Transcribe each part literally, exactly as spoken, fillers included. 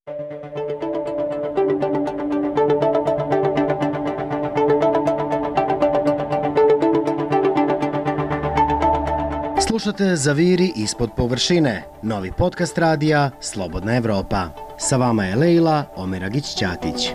Slušate Zaviri ispod površine, novi podcast radija Slobodna Evropa. Sa vama je Lejla Omeragić-Ćatić.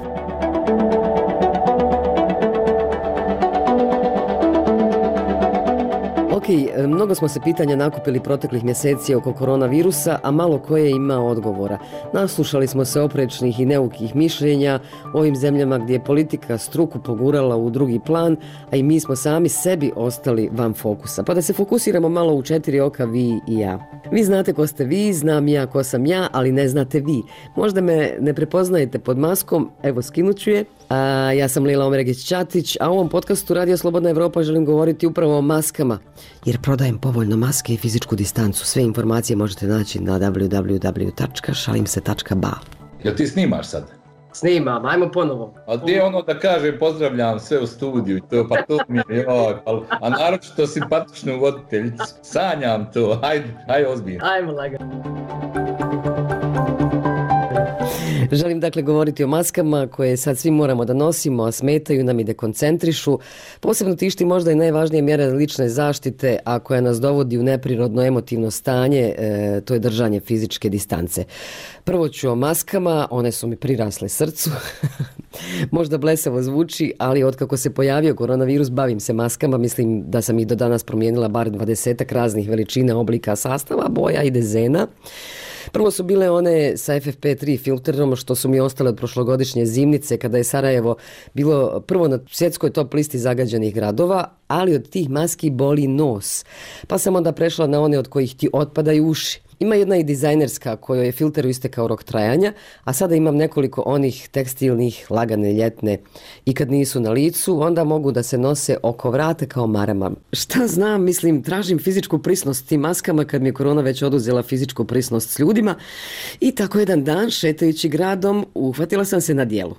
Ok, mnogo smo se pitanja nakupili proteklih mjeseci oko koronavirusa, a malo koje ima odgovora. Naslušali smo se oprečnih i neukih mišljenja o ovim zemljama gdje je politika struku pogurala u drugi plan, a i mi smo sami sebi ostali van fokusa. Pa da se fokusiramo malo u četiri oka, vi i ja. Vi znate ko ste vi, znam ja ko sam ja, ali ne znate vi. Možda me ne prepoznajete pod maskom, evo skinut ću je. A, ja sam Lejla Omeragić-Ćatić, a u ovom podcastu Radio Slobodna Evropa želim govoriti upravo o maskama, jer prodajem povoljno maske i fizičku distancu. Sve informacije možete naći na w w w tačka šalim se tačka b a. Jel ti snimaš sad? Snimam, ajmo ponovo. A gdje je ono da kažem pozdravljam sve u studiju, to, pa to mi je, joj, pa, a naročito simpatičnu voditeljicu, sanjam to, hajde, hajde ozbiljno. Ajmo lagano. Želim dakle govoriti o maskama koje sad svi moramo da nosimo, a smetaju nam i dekoncentrišu. Posebno tišti možda i najvažnija mjera lične zaštite, a koja nas dovodi u neprirodno emotivno stanje, e, to je držanje fizičke distance. Prvo ću o maskama, one su mi prirasle srcu. Možda blesavo zvuči, ali otkako se pojavio koronavirus bavim se maskama. Mislim da sam ih do danas promijenila bar dvadesetak raznih veličina, oblika, sastava, boja i dezena. Prvo su bile one sa F F P tri filterom, što su mi ostale od prošlogodišnje zimnice, kada je Sarajevo bilo prvo na svjetskoj top listi zagađenih gradova, ali od tih maski boli nos. Pa sam onda prešla na one od kojih ti otpadaju uši. Ima jedna i dizajnerska kojoj je filteru istekao rok trajanja, a sada imam nekoliko onih tekstilnih, lagane, ljetne, i kad nisu na licu, onda mogu da se nose oko vrata kao marama. Šta znam, mislim, tražim fizičku prisnost tim maskama kad mi je korona već oduzela fizičku prisnost s ljudima, i tako jedan dan, šetajući gradom, uhvatila sam se na djelu.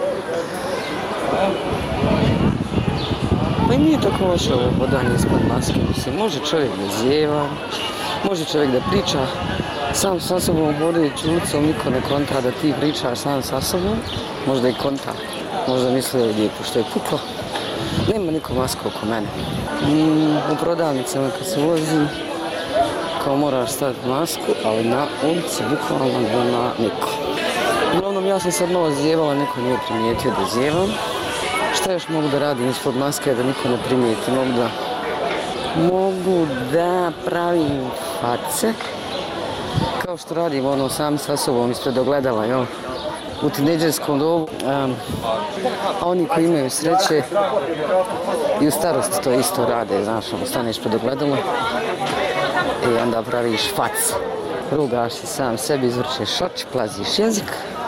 Pa i nije tako loše ovo hodanje ispod maske, mislim, može čovjek da zjeva, može čovjek da priča sam sa sobom, hodajući ulicom, niko ne konta da ti pričaš sam sa sobom, možda i konta, možda misle ovdje pošto je puklo, nema niko masku oko mene. Mm, u prodavnicama kad se ulazi, kao moraš staviti masku, ali na ulici bukvalno nema niko. Uglavnom ja sam sad malo zjevala, niko nije primijetio da zjevam. Šta još mogu da radim ispod maske da niko ne primijeti? Mogu da, mogu da pravim face, kao što radim ono sam sa sobom ispred ogledala, jel? U tinejdžerskom dobu. Um, a oni koji imaju sreće i u starosti to isto rade, znaš, ono, staneš pred ogledalo i onda praviš face. Rugaš se sam sebi, izvrćeš oči, plaziš jezik.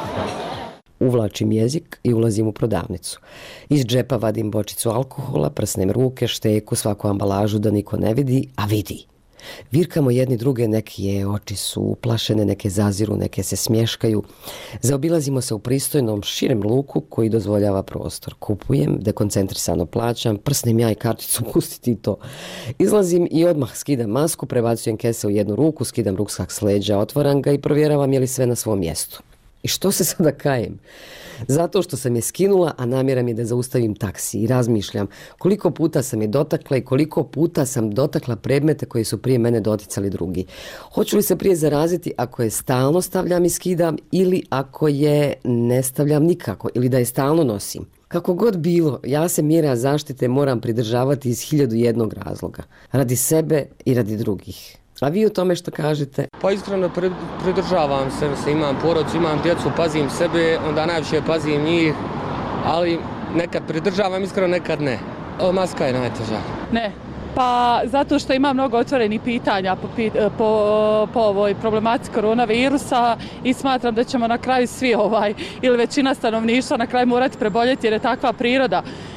Uvlačim jezik i ulazim u prodavnicu. Iz džepa vadim bočicu alkohola, prsnem ruke, šteku, svaku ambalažu da niko ne vidi, a vidi. Virkamo jedni druge, neke oči su uplašene, neke zaziru, neke se smješkaju. Zaobilazimo se u pristojnom, širem luku koji dozvoljava prostor. Kupujem, dekoncentrisano plaćam, prsnem ja i karticu, pustiti to. Izlazim i odmah skidam masku, prebacujem kese u jednu ruku, skidam ruksak s leđa, otvaram ga i provjeravam je li sve na svom mjestu. I što se sada kajem? Zato što sam je skinula, a namjera mi je da zaustavim taksi i razmišljam koliko puta sam je dotakla i koliko puta sam dotakla predmete koji su prije mene doticali drugi. Hoću li se prije zaraziti ako je stalno stavljam i skidam ili ako je ne stavljam nikako ili da je stalno nosim? Kako god bilo, ja se mjera zaštite moram pridržavati iz hiljadu jednog razloga. Radi sebe i radi drugih. A vi o tome što kažete? Pa iskreno pridržavam se, mislim, imam porodicu, imam djecu, pazim sebe, onda najviše pazim njih, ali nekad pridržavam, iskreno nekad ne. O, maska je najteža. Ne, pa zato što ima mnogo otvorenih pitanja po, po, po ovoj problematici koronavirusa i smatram da ćemo na kraju svi ovaj, ili većina stanovništva na kraju morati preboljeti jer je takva priroda.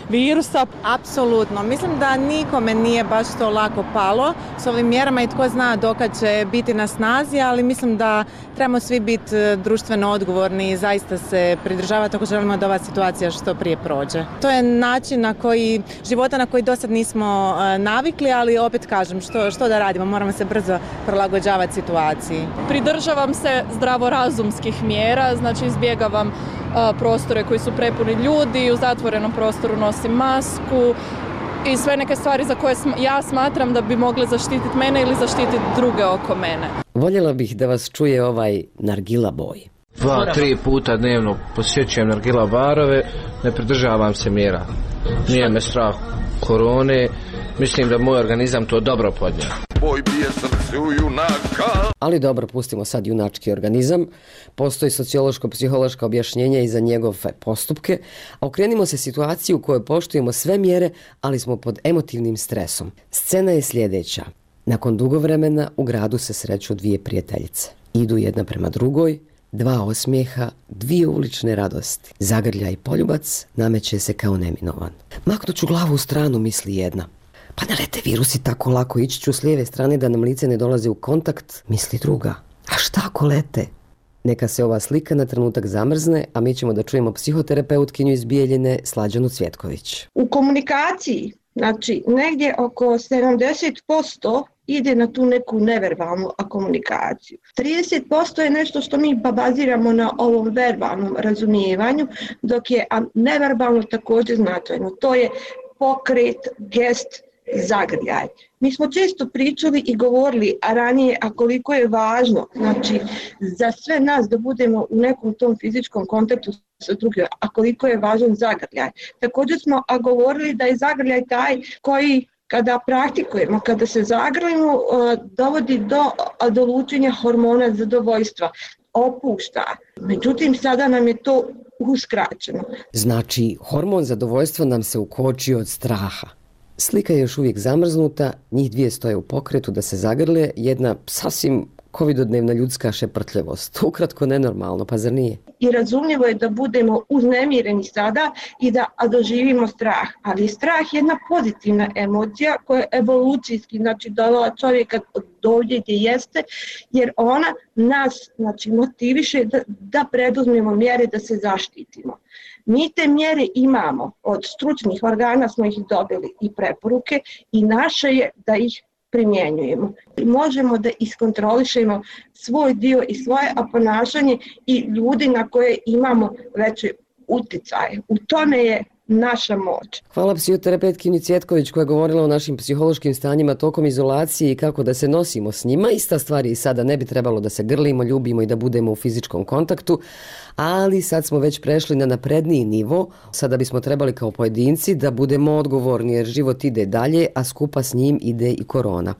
virusa. Apsolutno. Mislim da nikome nije baš to lako palo s ovim mjerama i tko zna dokad će biti na snazi, ali mislim da trebamo svi biti društveno odgovorni i zaista se pridržavati ako želimo da ova situacija što prije prođe. To je način na koji, života na koji do sad nismo navikli, ali opet kažem, što, što da radimo, moramo se brzo prilagođavati situaciji. Pridržavam se zdravorazumskih mjera, znači izbjegavam a, prostore koji su prepuni ljudi, u zatvorenom prostoru nosim masku i sve neke stvari za koje sm- ja smatram da bi mogle zaštititi mene ili zaštititi druge oko mene. Voljela bih da vas čuje ovaj nargila boj. Dva, tri puta dnevno posjećujem nargila barove, ne pridržavam se mjera. Nije me strah korone, mislim da moj organizam to dobro podnio. Boj bije srce u junaka. Ali dobro, pustimo sad junački organizam. Postoji sociološko-psihološko objašnjenje i za njegove postupke, a okrenimo se situaciji u kojoj poštujemo sve mjere, ali smo pod emotivnim stresom. Scena je sljedeća. Nakon dugo vremena u gradu se sreću dvije prijateljice. Idu jedna prema drugoj, dva osmijeha, dvije ulične radosti. Zagrlja i poljubac nameće se kao neminovan. Maknut ću glavu u stranu, misli jedna. Pa ne lete virusi tako lako, ići ću s lijeve strane da nam lice ne dolaze u kontakt, misli druga. A šta ako lete? Neka se ova slika na trenutak zamrzne, a mi ćemo da čujemo psihoterapeutkinju iz Bijeljine Slađanu Cvjetković. U komunikaciji, znači negdje oko sedamdeset posto ide na tu neku neverbalnu komunikaciju. trideset posto je nešto što mi baziramo na ovom verbalnom razumijevanju, dok je neverbalno također značajno. To je pokret, gest, zagrljaj. Mi smo često pričali i govorili a ranije, a koliko je važno, znači za sve nas da budemo u nekom tom fizičkom kontaktu sa drugim, a koliko je važan zagrljaj. Također smo a govorili da je zagrljaj taj koji kada praktikujemo, kada se zagrlimo, dovodi do, do lučenja hormona zadovoljstva, opušta. Međutim, sada nam je to uskraćeno. Znači, hormon zadovoljstva nam se ukoči od straha. Slika je još uvijek zamrznuta, njih dvije stoje u pokretu da se zagrle, jedna sasvim covidodnevna ljudska šeprtljivost. Ukratko nenormalno, pa zar nije? I razumljivo je da budemo uznemireni sada i da doživimo strah. Ali je strah jedna pozitivna emocija koja je evolucijski, znači dovela čovjeka do ovdje gdje jeste, jer ona nas, znači, motiviše da, da preduzmemo mjere da se zaštitimo. Mi te mjere imamo, od stručnih organa smo ih dobili i preporuke i naše je da ih primjenjujemo. Možemo da iskontrolišemo svoj dio i svoje ponašanje i ljudi na koje imamo veće uticaje. U tome je naša moć. Hvala psihoterapeutkinji Cvjetković koja je govorila o našim psihološkim stanjima tokom izolacije i kako da se nosimo s njima. Ista stvar je i sada, ne bi trebalo da se grlimo, ljubimo i da budemo u fizičkom kontaktu, ali sad smo već prešli na napredniji nivo. Sada bismo trebali kao pojedinci da budemo odgovorni jer život ide dalje, a skupa s njim ide i korona.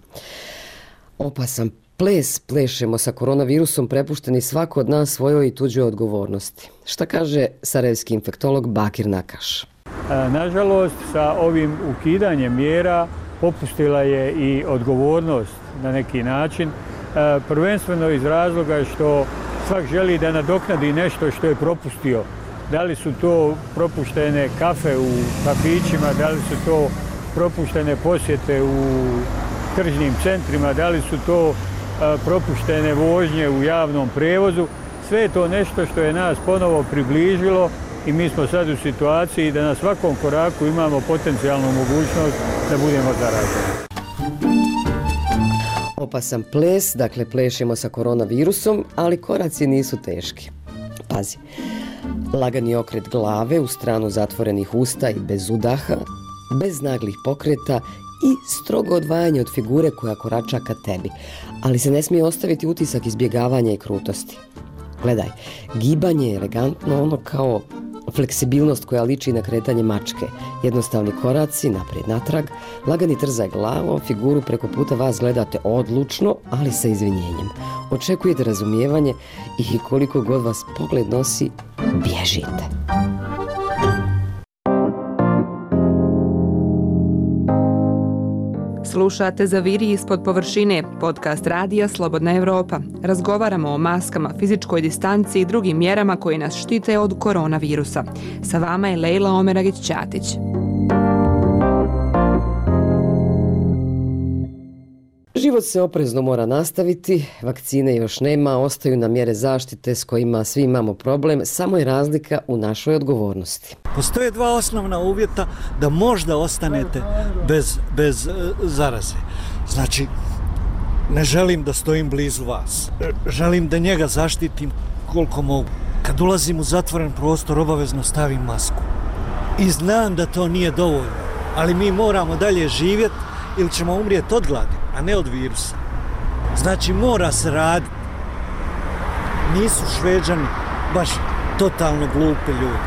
Opasan ples plešemo sa koronavirusom, prepušteni svako od nas svojoj i tuđoj odgovornosti. Šta kaže sarajevski infektolog Bakir Nakaš? Nažalost, sa ovim ukidanjem mjera popustila je i odgovornost na neki način, prvenstveno iz razloga što svak želi da nadoknadi nešto što je propustio. Da li su to propuštene kafe u kafićima, da li su to propuštene posjete u tržnim centrima, da li su to propuštene vožnje u javnom prijevozu. Sve je to nešto što je nas ponovo približilo i mi smo sad u situaciji da na svakom koraku imamo potencijalnu mogućnost da budemo zaraženi. Opasan ples, dakle plešemo sa koronavirusom, ali koraci nisu teški. Pazi, lagani okret glave u stranu zatvorenih usta i bez udaha, bez naglih pokreta i strogo odvajanje od figure koja korača ka tebi, ali se ne smije ostaviti utisak izbjegavanja i krutosti. Gledaj, gibanje je elegantno, ono kao fleksibilnost koja liči na kretanje mačke. Jednostavni koraci, naprijed natrag, lagani trzaj glavom, figuru preko puta vas gledate odlučno, ali sa izvinjenjem. Očekujete razumijevanje i koliko god vas pogled nosi, bježite. Slušate Zaviri ispod površine, podcast radija Slobodna Evropa. Razgovaramo o maskama, fizičkoj distanci i drugim mjerama koje nas štite od koronavirusa. Sa vama je Lejla Omeragić-Ćatić. Život se oprezno mora nastaviti, vakcine još nema, ostaju nam mjere zaštite s kojima svi imamo problem, samo je razlika u našoj odgovornosti. Postoje dva osnovna uvjeta da možda ostanete bez, bez uh, zaraze. Znači, ne želim da stojim blizu vas. Želim da njega zaštitim koliko mogu. Kad ulazim u zatvoren prostor, obavezno stavim masku. I znam da to nije dovoljno, ali mi moramo dalje živjeti ili ćemo umrijeti od gladi, a ne od virusa. Znači, mora se raditi. Nisu Šveđani baš totalno glupi ljudi.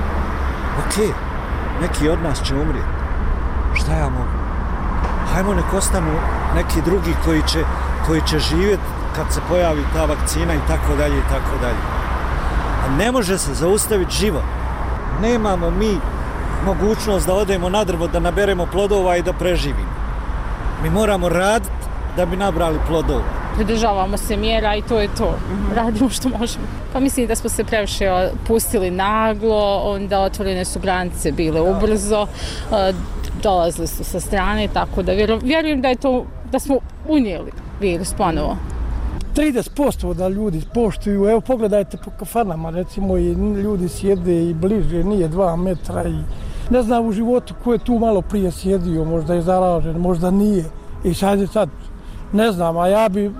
Ok, neki od nas će umrijeti. Šta ja mogu? Hajmo nek ostanu neki drugi koji će, koji će živjeti kad se pojavi ta vakcina i tako dalje i tako dalje. A ne može se zaustaviti život. Nemamo mi mogućnost da odemo na drvo, da naberemo plodova i da preživimo. Mi moramo raditi da bi nabrali plodova. Pridržavamo se mjera i to je to. Mm-hmm. Radimo što možemo. Pa mislim da smo se previše pustili naglo, onda otvorene su granice bile ubrzo, dolazili su sa strane, tako da vjerujem da je to, da smo unijeli virus ponovo. trideset posto da ljudi poštuju, evo pogledajte po kafanama, recimo i ljudi sjede i bliže, nije dva metra i ne znam u životu ko je tu malo prije sjedio, možda je zaražen, možda nije i sad je sad, ne znam, a ja bi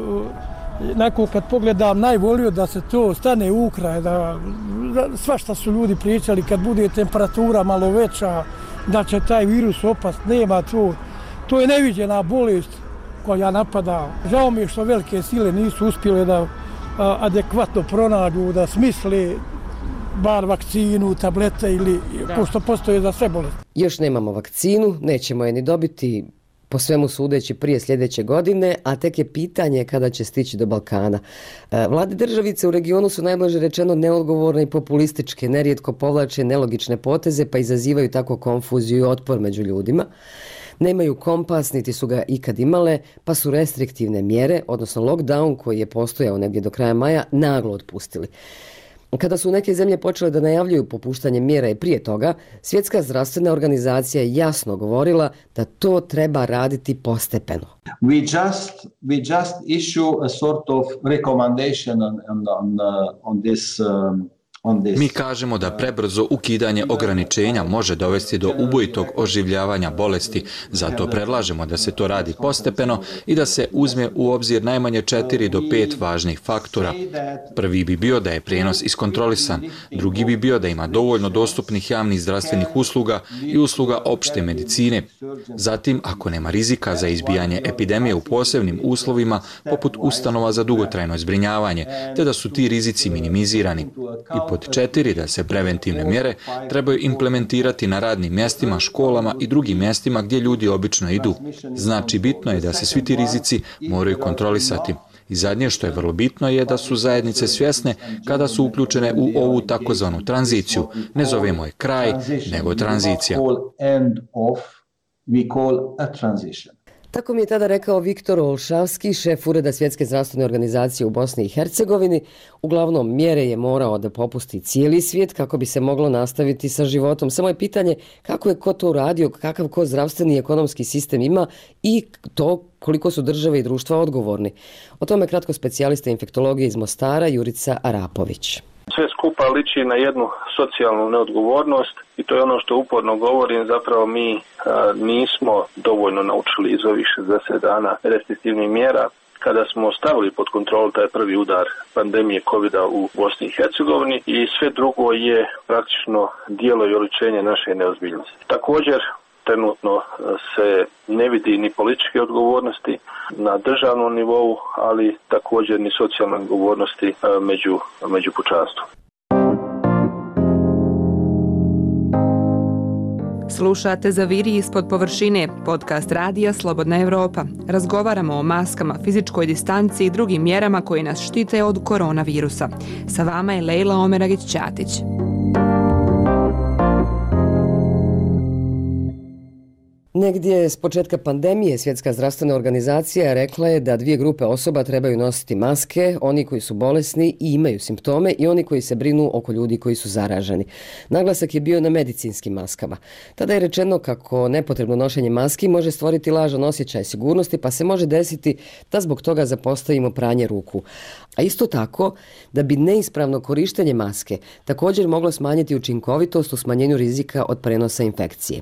neko kad pogledam najvolio da se to stane u kraj, da, da svašta su ljudi pričali kad bude temperatura malo veća, da će taj virus opast, nema to, to je neviđena bolest koja napada. Žao mi je što velike sile nisu uspjele da a, adekvatno pronađu, da smisle bar vakcinu, tablete ili pošto postoje za sve bolesti. Još nemamo vakcinu, nećemo je ni dobiti po svemu sudeći prije sljedeće godine, a tek je pitanje kada će stići do Balkana. Vlade državice u regionu su najblaže rečeno neodgovorne i populističke, nerijetko povlače nelogične poteze pa izazivaju tako konfuziju i otpor među ljudima. Nemaju kompas, niti su ga ikad imale, pa su restriktivne mjere, odnosno lockdown koji je postojao negdje do kraja maja, naglo otpustili. Kada su neke zemlje počele da najavljuju popuštanje mjera i prije toga, Svjetska zdravstvena organizacija je jasno govorila da to treba raditi postepeno. We just we just issue a sort of recommendation on on on, on this um, Mi kažemo da prebrzo ukidanje ograničenja može dovesti do ubojitog oživljavanja bolesti, zato predlažemo da se to radi postepeno i da se uzme u obzir najmanje četiri do pet važnih faktora. Prvi bi bio da je prijenos iskontrolisan, drugi bi bio da ima dovoljno dostupnih javnih zdravstvenih usluga i usluga opšte medicine. Zatim, ako nema rizika za izbijanje epidemije u posebnim uslovima, poput ustanova za dugotrajno zbrinjavanje, te da su ti rizici minimizirani. I pod četiri, da se preventivne mjere trebaju implementirati na radnim mjestima, školama i drugim mjestima gdje ljudi obično idu. Znači, bitno je da se svi ti rizici moraju kontrolisati. I zadnje što je vrlo bitno je da su zajednice svjesne kada su uključene u ovu takozvanu tranziciju. Ne zovemo je kraj, nego tranzicija. Tako mi je tada rekao Viktor Olšavski, šef Ureda Svjetske zdravstvene organizacije u Bosni i Hercegovini. Uglavnom, mjere je morao da popusti cijeli svijet kako bi se moglo nastaviti sa životom. Samo je pitanje kako je ko to uradio, kakav ko zdravstveni i ekonomski sistem ima i to koliko su države i društva odgovorni. O tome kratko specijalista infektologije iz Mostara Jurica Arapović. Sve skupa liči na jednu socijalnu neodgovornost i to je ono što uporno govorim, zapravo mi a, nismo dovoljno naučili iz ovih šezdeset dana restriktivnih mjera. Kada smo stavili pod kontrolu taj prvi udar pandemije kovida u Bosni i Hercegovini i sve drugo je praktično dijelo i oličenje naše neozbiljnosti. Također, trenutno se ne vidi ni političke odgovornosti na državnom nivou, ali također ni socijalne odgovornosti među, među pučanstvom. Slušate Zaviri ispod površine, podcast radija Slobodna Evropa. Razgovaramo o maskama, fizičkoj distanci i drugim mjerama koje nas štite od koronavirusa. Sa vama je Lejla Omeragić-Ćatić. Negdje s početka pandemije Svjetska zdravstvena organizacija rekla je da dvije grupe osoba trebaju nositi maske, oni koji su bolesni i imaju simptome i oni koji se brinu oko ljudi koji su zaraženi. Naglasak je bio na medicinskim maskama. Tada je rečeno kako nepotrebno nošenje maski može stvoriti lažan osjećaj sigurnosti, pa se može desiti da zbog toga zapostavimo pranje ruku. A isto tako da bi neispravno korištenje maske također moglo smanjiti učinkovitost u smanjenju rizika od prenosa infekcije.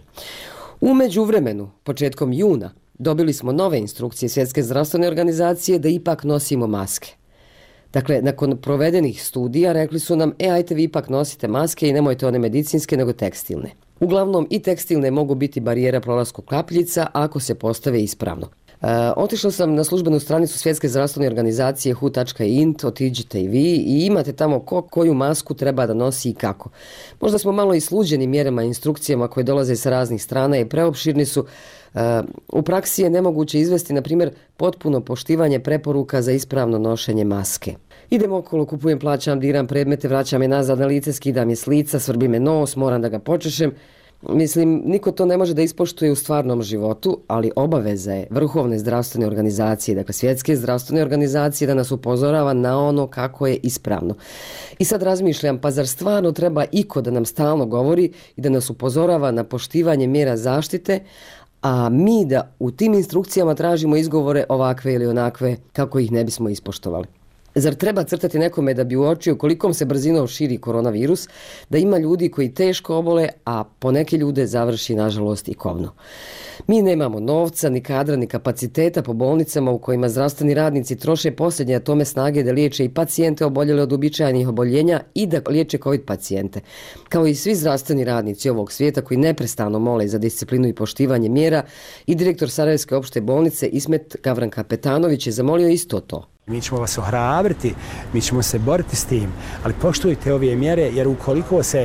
U međuvremenu, početkom juna, dobili smo nove instrukcije Svjetske zdravstvene organizacije da ipak nosimo maske. Dakle, nakon provedenih studija rekli su nam, e, ajte vi ipak nosite maske i nemojte one medicinske nego tekstilne. Uglavnom, i tekstilne mogu biti barijera prolasku kapljica ako se postave ispravno. E, otišla sam na službenu stranicu Svjetske zdravstvene organizacije hu tačka int, otiđite i vi i imate tamo ko koju masku treba da nosi i kako. Možda smo malo i sluđeni mjerama i instrukcijama koje dolaze sa raznih strana i preopširni su. E, u praksi je nemoguće izvesti, na primjer, potpuno poštivanje preporuka za ispravno nošenje maske. Idem okolo, kupujem, plaćam, diram predmete, vraćam je nazad na lice, skidam je s lica, svrbi me nos, moram da ga počešem. Mislim, niko to ne može da ispoštuje u stvarnom životu, ali obaveza je Vrhovne zdravstvene organizacije, dakle Svjetske zdravstvene organizacije, da nas upozorava na ono kako je ispravno. I sad razmišljam, pa zar stvarno treba iko da nam stalno govori i da nas upozorava na poštivanje mjera zaštite, a mi da u tim instrukcijama tražimo izgovore ovakve ili onakve kako ih ne bismo ispoštovali. Zar treba crtati nekome da bi uočio kolikom se brzinom širi koronavirus, da ima ljudi koji teško obole, a po neke ljude završi nažalost i kobno. Mi nemamo novca, ni kadra, ni kapaciteta po bolnicama u kojima zdravstveni radnici troše posljednje atome snage da liječe i pacijente oboljele od uobičajenih oboljenja i da liječe COVID pacijente. Kao i svi zdravstveni radnici ovog svijeta koji neprestano mole za disciplinu i poštivanje mjera, i direktor Sarajevske opšte bolnice Ismet Gavran Kapetanović je zamolio isto to. Mi ćemo vas ohrabriti, mi ćemo se boriti s tim, ali poštujte ove mjere, jer ukoliko se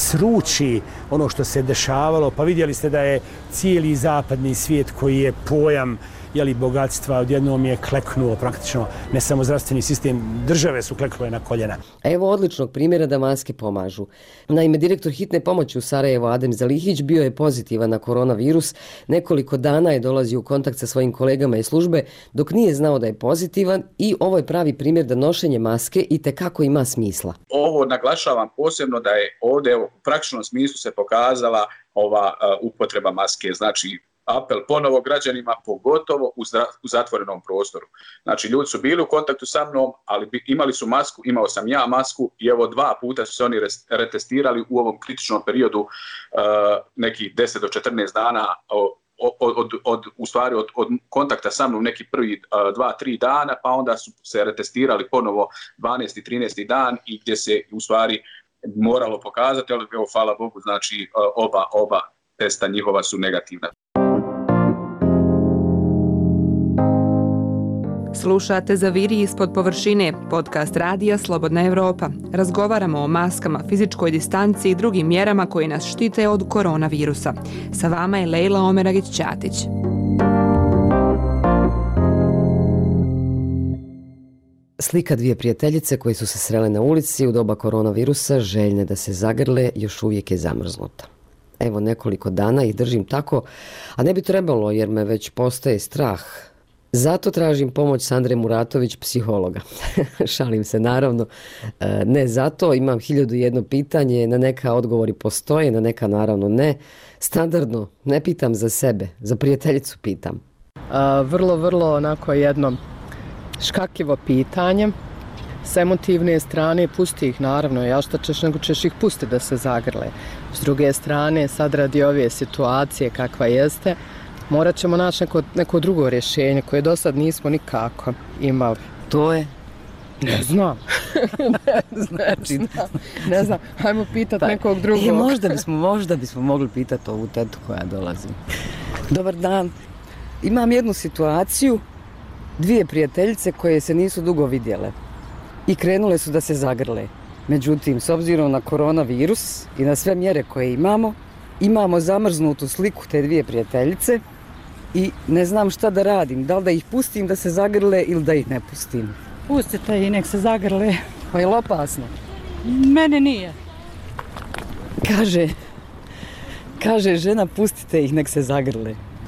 sruči ono što se dešavalo, pa vidjeli ste da je cijeli zapadni svijet koji je pojam jeli, bogatstva, odjednom je kleknuo praktično, ne samo zdravstveni sistem, države su kleknule na koljena. Evo odličnog primjera da maske pomažu. Naime, direktor hitne pomoći u Sarajevu Adem Zalihić bio je pozitivan na koronavirus. Nekoliko dana je dolazio u kontakt sa svojim kolegama iz službe dok nije znao da je pozitivan i ovo je pravi primjer da nošenje maske itekako ima smisla. Ovo naglašavam posebno da je ovdje u praktičnom smislu se pokazala ova uh, upotreba maske, znači apel ponovo građanima, pogotovo u, zdra- u zatvorenom prostoru. Znači, ljudi su bili u kontaktu sa mnom, ali bi, imali su masku, imao sam ja masku i evo dva puta su se oni res- retestirali u ovom kritičnom periodu uh, nekih deset do četrnaest dana od, od, od, od, u stvari od, od kontakta sa mnom neki prvi uh, dva, tri dana, pa onda su se retestirali ponovo dvanaesti, trinaesti dan i gdje se u stvari moralo pokazati, ali evo, hvala Bogu, znači uh, oba, oba testa njihova su negativna. Slušate Zaviri ispod površine, podcast radija Slobodna Evropa. Razgovaramo o maskama, fizičkoj distanci i drugim mjerama koje nas štite od koronavirusa. Sa vama je Lejla Omeragić-Ćatić. Slika dvije prijateljice koje su se srele na ulici u doba koronavirusa, željne da se zagrle, još uvijek je zamrznuta. Evo nekoliko dana ih držim tako, a ne bi trebalo jer me već postaje strah. Zato tražim pomoć Sandre Muratović, psihologa. Šalim se, naravno. Ne zato, imam hiljadu jedno pitanje, na neka odgovori postoje, na neka naravno ne. Standardno, ne pitam za sebe, za prijateljicu pitam. A, vrlo, vrlo onako jedno škakljivo pitanje. S emotivne strane pusti ih, naravno, ja šta ćeš, nego ćeš ih pustiti da se zagrle. S druge strane, sad radi ove situacije kakva jeste, morat ćemo naći neko, neko drugo rješenje koje do sad nismo nikako imali. To je? Ne znam. ne, znači, ne znam. Ne znam. Hajmo pitati pa, nekog drugog. E, možda, bismo, možda bismo mogli pitati ovu tetu koja dolazi. Dobar dan. Imam jednu situaciju, dvije prijateljice koje se nisu dugo vidjele i krenule su da se zagrle. Međutim, s obzirom na koronavirus i na sve mjere koje imamo, imamo zamrznutu sliku te dvije prijateljice i ne znam šta da radim. Da li da ih pustim da se zagrle ili da ih ne pustim? Pustite i nek se zagrle. Pa je li opasno? Mene nije. Kaže, kaže žena, pustite ih, nek se zagrle.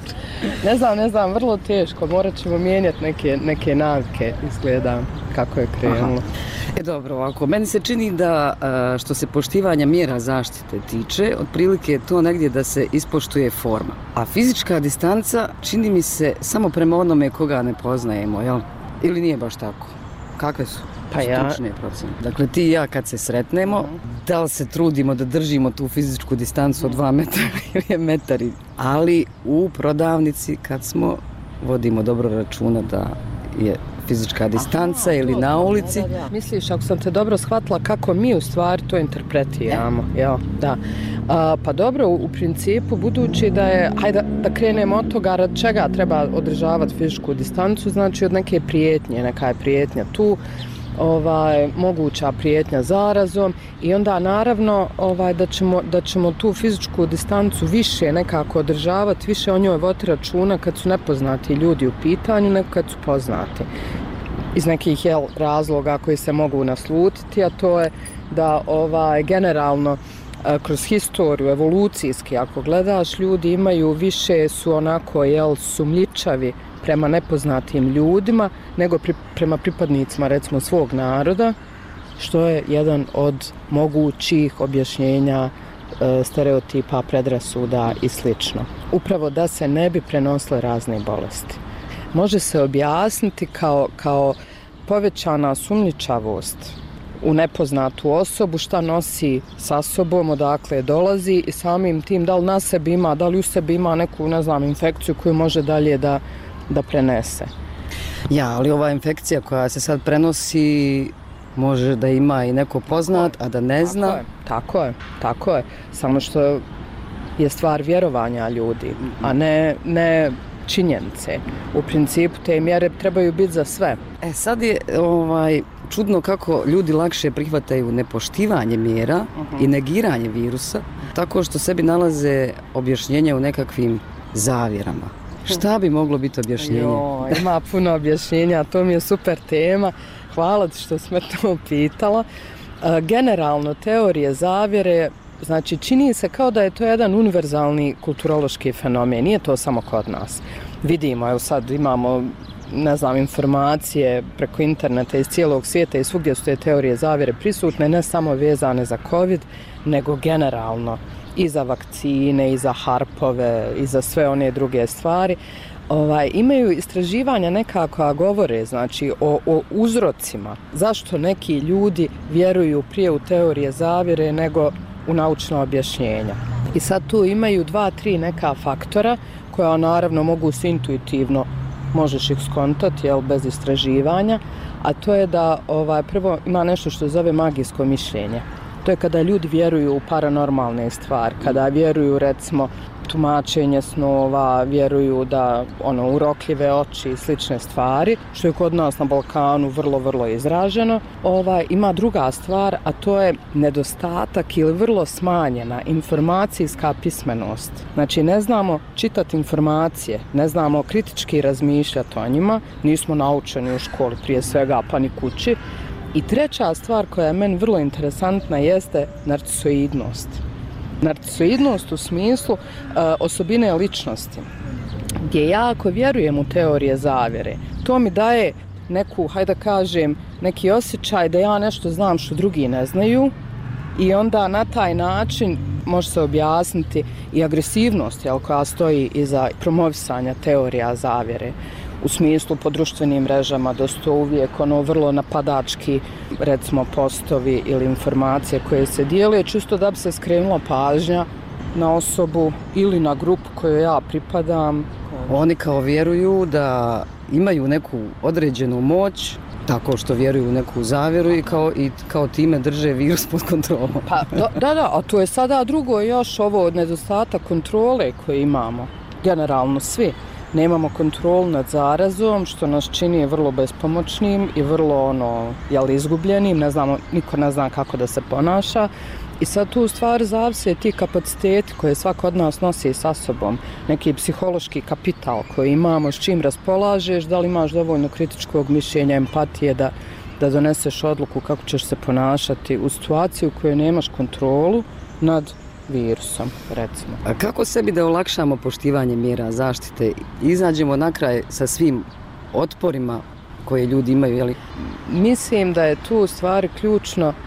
Ne znam, ne znam, vrlo teško, morat ćemo mijenjati neke, neke navike, izgleda kako je krenulo. E dobro, ovako, meni se čini da što se poštivanja mjera zaštite tiče, otprilike je to negdje da se ispoštuje forma. A fizička distanca čini mi se samo prema onome koga ne poznajemo, jel? Ili nije baš tako? Kakve su? Pa ja... stručne procjene. Dakle, ti i ja kad se sretnemo, uh-huh. da li se trudimo da držimo tu fizičku distancu od dva metra ili je metari. Ali u prodavnici kad smo, vodimo dobro računa da je fizička distanca. Aha, ili na ulici. Da, da, da. Misliš, ako sam te dobro shvatila, kako mi u stvari to interpretiramo. Ja, da. A, pa dobro, u, u principu, budući da je, hajde da, da krenemo od toga rad čega treba održavati fizičku distancu, znači od neke prijetnje, neka je prijetnja tu, ovaj, moguća prijetnja zarazom i onda naravno ovaj, da, ćemo, da ćemo tu fizičku distancu više nekako održavati, više o njoj voditi računa kad su nepoznati ljudi u pitanju nego kad su poznati. Iz nekih jel, razloga koji se mogu naslutiti, a to je da ovaj, generalno kroz historiju, evolucijski, ako gledaš, ljudi imaju više su onako jel, sumnjičavi prema nepoznatim ljudima nego pri, prema pripadnicima recimo svog naroda, što je jedan od mogućih objašnjenja e, stereotipa, predrasuda i slično. Upravo da se ne bi prenosile razne bolesti. Može se objasniti kao, kao povećana sumnjičavost u nepoznatu osobu, šta nosi sa sobom, odakle dolazi i samim tim da li na sebi ima, da li u sebi ima neku, ne znam, infekciju koju može dalje da da prenese. Ja, ali ova infekcija koja se sad prenosi može da ima i neko poznat, a da ne zna. Tako je, tako je, tako je. Samo što je stvar vjerovanja ljudi, a ne, ne činjenice. U principu te mjere trebaju biti za sve. E sad je ovaj, čudno kako ljudi lakše prihvataju nepoštivanje mjera uh-huh. i negiranje virusa, tako što sebi nalaze objašnjenja u nekakvim zavjerama. Šta bi moglo biti objašnjenje? Jo, ima puno objašnjenja, to mi je super tema. Hvala ti što si me to pitala. E, generalno, teorije zavjere, znači čini se kao da je to jedan univerzalni kulturološki fenomen. Nije to samo kod nas. Vidimo, evo sad imamo, ne znam, informacije preko interneta iz cijelog svijeta i svugdje su te teorije zavjere prisutne, ne samo vezane za COVID, nego generalno i za vakcine, i za harpove, i za sve one druge stvari. Ovaj, imaju istraživanja nekako govore, znači, o, o uzrocima. Zašto neki ljudi vjeruju prije u teorije zavjere nego u naučna objašnjenja. I sad tu imaju dva, tri neka faktora koja naravno mogu se intuitivno, možeš ih skontati, jel, bez istraživanja, a to je da ovaj, prvo ima nešto što zove magijsko mišljenje. To je kada ljudi vjeruju u paranormalne stvari, kada vjeruju recimo tumačenje snova, vjeruju da ono urokljive oči i slične stvari, što je kod nas na Balkanu vrlo, vrlo izraženo. Ovaj, ima druga stvar, a to je nedostatak ili vrlo smanjena informacijska pismenost. Znači ne znamo čitati informacije, ne znamo kritički razmišljati o njima, nismo naučeni u školi prije svega, pa ni kući. I treća stvar koja je meni vrlo interesantna jeste narcisoidnost. Narcisoidnost u smislu uh, osobine ličnosti, gdje ja ako vjerujem u teorije zavjere, to mi daje neku, hajde da kažem, neki osjećaj da ja nešto znam što drugi ne znaju i onda na taj način može se objasniti i agresivnost, jel, koja stoji iza promovisanja teorija zavjere. U smislu po društvenim mrežama da su to uvijek ono vrlo napadački, recimo postovi ili informacije koje se dijele, čisto da bi se skrenula pažnja na osobu ili na grupu koju ja pripadam. Oni kao vjeruju da imaju neku određenu moć tako što vjeruju u neku zavjeru i kao, i kao time drže virus pod kontrolom. Pa, da, da, da, a to je sada drugo još ovo nedostatak kontrole koje imamo, generalno svi. Nemamo kontrolu nad zarazom, što nas čini vrlo bespomoćnim i vrlo ono, jel, izgubljenim, ne znamo, niko ne zna kako da se ponaša. I sad tu u stvari zavise ti kapaciteti koje svako od nas nosi sa sobom, neki psihološki kapital koji imamo, s čim raspolažeš, da li imaš dovoljno kritičkog mišljenja, empatije da, da doneseš odluku kako ćeš se ponašati u situaciji u kojoj nemaš kontrolu nad virusom, recimo. A kako sebi da olakšamo poštivanje mjera zaštite i izađemo na kraj sa svim otporima koje ljudi imaju, jeli? Mislim da je tu u stvari ključno uh,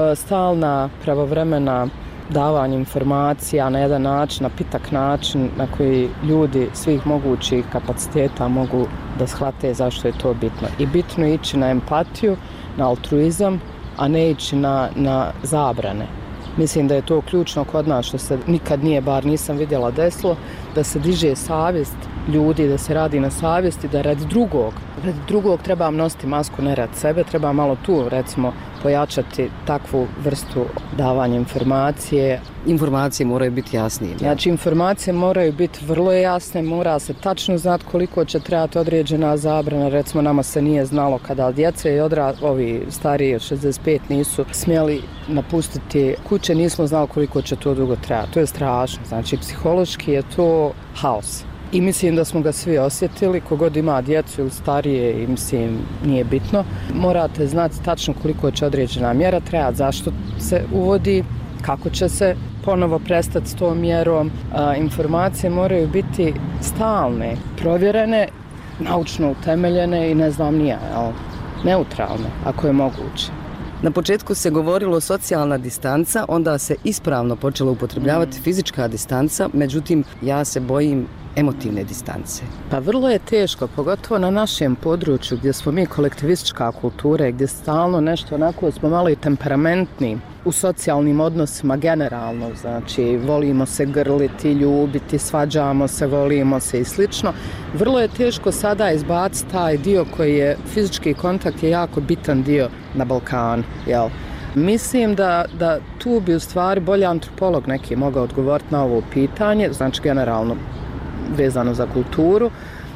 stalna pravovremena davanje informacija na jedan način, na pitak način na koji ljudi svih mogućih kapaciteta mogu da shvate zašto je to bitno. I bitno je ići na empatiju, na altruizam, a ne ići na, na zabrane. Mislim da je to ključno kod nas, što se nikad nije, bar nisam vidjela desilo, da se diže savjest ljudi, da se radi na savjesti, da radi drugog. Radi drugog treba nositi masku, ne radi sebe, treba malo tu, recimo, pojačati takvu vrstu davanja informacije. Informacije moraju biti jasnije. Znači, informacije moraju biti vrlo jasne, mora se tačno znati koliko će trebati određena zabrana. Recimo, nama se nije znalo kada djece i odra, ovi stariji od šezdeset pet nisu smjeli napustiti kuće, nismo znali koliko će to dugo trebati. To je strašno. Znači, psihološki je to haos. I mislim da smo ga svi osjetili, kogod ima djecu ili starije, i mislim, nije bitno. Morate znati tačno koliko će određena mjera trebati, zašto se uvodi, kako će se ponovo prestati s tom mjerom. A, informacije moraju biti stalne, provjerene, naučno utemeljene i ne znam nija, jel, neutralne, ako je moguće. Na početku se govorilo socijalna distanca, onda se ispravno počelo upotrebljavati fizička distanca, međutim, ja se bojim emotivne distance. Pa vrlo je teško, pogotovo na našem području gdje smo mi kolektivistička kultura, gdje stalno nešto onako smo malo i temperamentni u socijalnim odnosima generalno, znači volimo se grliti, ljubiti, svađamo se, volimo se i slično. Vrlo je teško sada izbaciti taj dio koji je, fizički kontakt je jako bitan dio na Balkanu, jel? Mislim da, da tu bi u stvari bolji antropolog neki mogao odgovoriti na ovo pitanje, znači generalno vezano za kulturu,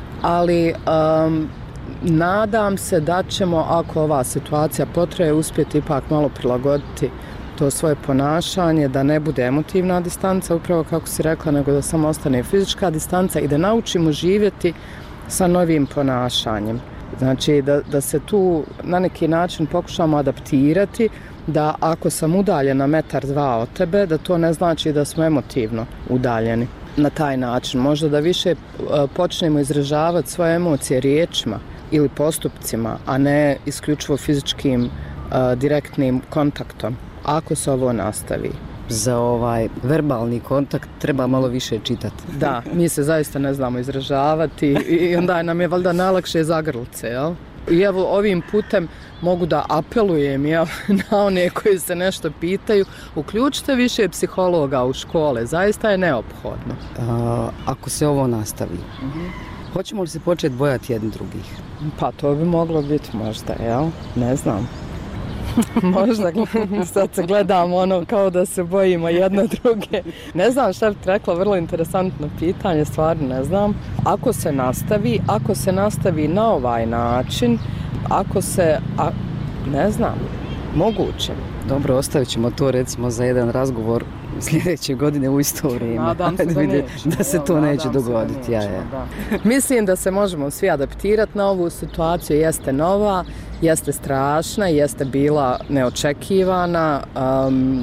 ali um, nadam se da ćemo, ako ova situacija potraje, uspjeti ipak malo prilagoditi to svoje ponašanje, da ne bude emotivna distanca, upravo kako si rekla, nego da samo ostane fizička distanca i da naučimo živjeti sa novim ponašanjem. Znači da, da se tu na neki način pokušamo adaptirati, da ako sam udaljena metar dva od tebe, da to ne znači da smo emotivno udaljeni. Na taj način, možda da više počnemo izražavati svoje emocije riječima ili postupcima, a ne isključivo fizičkim direktnim kontaktom, ako se ovo nastavi. Za ovaj verbalni kontakt treba malo više čitati. Da, mi se zaista ne znamo izražavati i onda nam je valjda najlakše zagrlice, jel? I evo ovim putem mogu da apelujem, jel, na one koji se nešto pitaju, uključite više psihologa u škole, zaista je neophodno. A, ako se ovo nastavi, uh-huh. hoćemo li se početi bojati jedni drugih? Pa to bi moglo biti možda, jel? Ne znam. Možda sad se gledamo ono kao da se bojimo jedne druge. Ne znam šta bih rekla, vrlo interesantno pitanje, stvarno ne znam. Ako se nastavi, ako se nastavi na ovaj način, ako se, a, ne znam, moguće. Dobro, ostavit ćemo to recimo za jedan razgovor sljedeće godine u isto vrijeme. Nadam se da neće. Da se to neće dogoditi. Ja, ja. Mislim da se možemo svi adaptirati na ovu situaciju, jeste nova, jeste strašna, jeste bila neočekivana, um,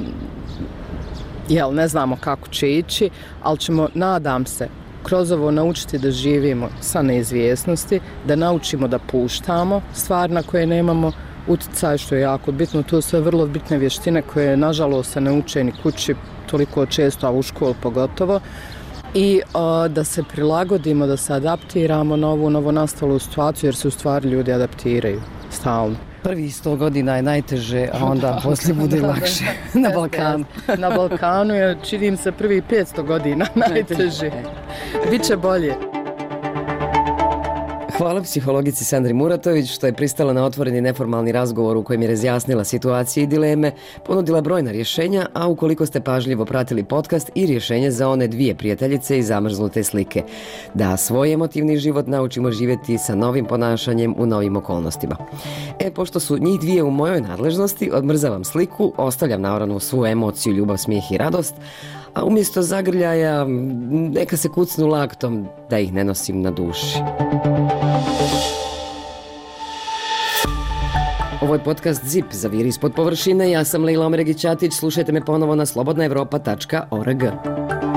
jel, ne znamo kako će ići, ali ćemo, nadam se, kroz ovo naučiti da živimo sa neizvjesnosti, da naučimo da puštamo stvari na koje nemamo utjecaj, što je jako bitno. To su sve vrlo bitne vještine koje, nažalost, se ne uče ni kući toliko često, a u školu pogotovo. I o, da se prilagodimo, da se adaptiramo na ovu novonastalu situaciju, jer se u stvari ljudi adaptiraju stalno. Prvi sto godina je najteže, a onda poslije bude lakše na Balkanu. Na Balkanu je, činim se, prvi petsto godina najteže. Biće bolje. Hvala psihologici Sandri Muratović što je pristala na otvoreni neformalni razgovor u kojem je razjasnila situacije i dileme, ponudila brojna rješenja, a ukoliko ste pažljivo pratili podcast, i rješenje za one dvije prijateljice iz zamrznute slike. Da svoj emotivni život naučimo živjeti sa novim ponašanjem u novim okolnostima. E, pošto su njih dvije u mojoj nadležnosti, odmrzavam sliku, ostavljam naravno svu emociju, ljubav, smijeh i radost, a umjesto zagrljaja neka se kucnu laktom da ih ne nosim na duši. Ovo je podcast Zip, zaviri ispod površine. Ja sam Leila Omeregić-Ćatić. Slušajte me ponovo na slobodna evropa tačka org.